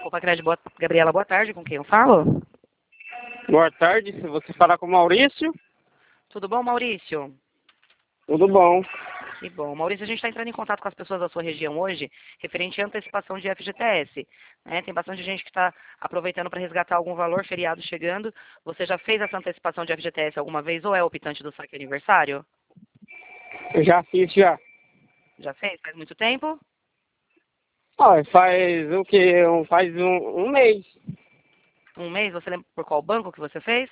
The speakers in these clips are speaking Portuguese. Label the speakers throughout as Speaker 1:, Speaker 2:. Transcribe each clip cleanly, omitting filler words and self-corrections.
Speaker 1: Opa, Gabriela, boa tarde. Com quem eu falo?
Speaker 2: Boa tarde, se você falar com o Maurício,
Speaker 1: Tudo bom, Maurício?
Speaker 2: tudo bom.
Speaker 1: Que bom. Maurício, a gente está entrando em contato com as pessoas da sua região hoje, referente à antecipação de FGTS. Né? Tem bastante gente que está aproveitando para resgatar algum valor, feriado chegando. Você já fez essa antecipação de FGTS alguma vez ou é optante do saque aniversário?
Speaker 2: Eu já fiz já.
Speaker 1: Já fez? Faz muito tempo?
Speaker 2: Ó, faz o quê? Faz um mês.
Speaker 1: Um mês? Você lembra por qual banco que você fez?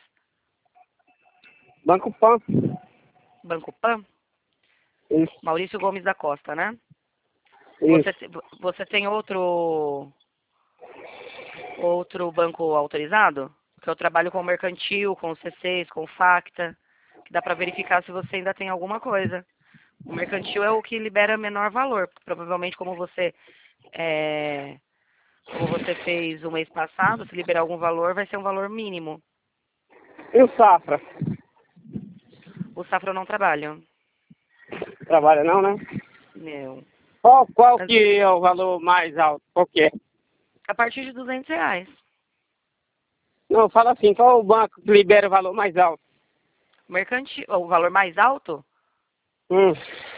Speaker 2: Banco Pan.
Speaker 1: Banco Pan?
Speaker 2: Isso,
Speaker 1: Maurício Gomes da Costa, né?
Speaker 2: isso.
Speaker 1: Você tem outro banco autorizado? Porque eu trabalho com o Mercantil, com o C6, com o Facta, que dá para verificar se você ainda tem alguma coisa. O Mercantil é o que libera menor valor. Provavelmente, como você fez o mês passado, se liberar algum valor, vai ser um valor mínimo.
Speaker 2: E o Safra?
Speaker 1: O Safra eu não trabalha.
Speaker 2: Trabalha não, né?
Speaker 1: Não.
Speaker 2: Qual
Speaker 1: Mas
Speaker 2: que é o valor mais alto? Qual que é?
Speaker 1: a partir de R$ 200.
Speaker 2: Não, fala assim, qual o banco que libera o valor mais alto?
Speaker 1: Mercantil, o valor mais alto?
Speaker 2: Hum.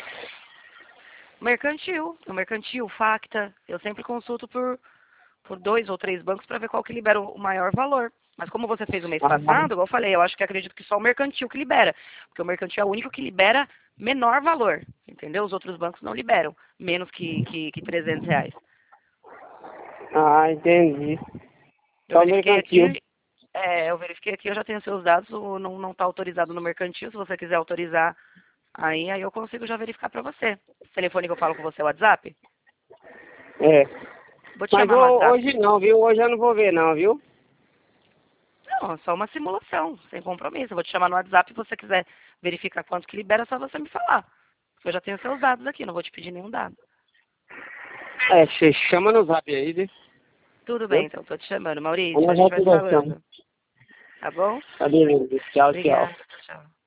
Speaker 1: O Mercantil, Facta. Eu sempre consulto por 2 ou 3 bancos para ver qual que libera o maior valor. Mas como você fez o mês
Speaker 2: Ah,
Speaker 1: passado, igual eu falei, eu acho que acredito que só o Mercantil que libera. Porque o Mercantil é o único que libera menor valor. Entendeu? Os outros bancos não liberam menos que R$ 300.
Speaker 2: entendi.
Speaker 1: Eu
Speaker 2: Só o
Speaker 1: verifiquei
Speaker 2: mercantil.
Speaker 1: aqui, eu já tenho seus dados, não está autorizado no Mercantil. Se você quiser autorizar, aí eu consigo já verificar para você. O telefone que eu falo com você é o WhatsApp?
Speaker 2: É.
Speaker 1: Vou te
Speaker 2: Mas
Speaker 1: chamar no WhatsApp.
Speaker 2: hoje não, viu? Hoje eu não vou ver não, viu?
Speaker 1: Não, é só uma simulação, sem compromisso. Eu vou te chamar no WhatsApp se você quiser verificar quanto que libera, é só você me falar. Porque eu já tenho seus dados aqui, não vou te pedir nenhum dado.
Speaker 2: É, você chama no zap aí,
Speaker 1: Tudo bem,
Speaker 2: viu?
Speaker 1: então, tô te chamando. Maurício, a
Speaker 2: Nós
Speaker 1: gente
Speaker 2: já
Speaker 1: vai
Speaker 2: conversamos.
Speaker 1: falando. Tá bom?
Speaker 2: Tá beleza. Tchau, tchau.
Speaker 1: Obrigada. Tchau.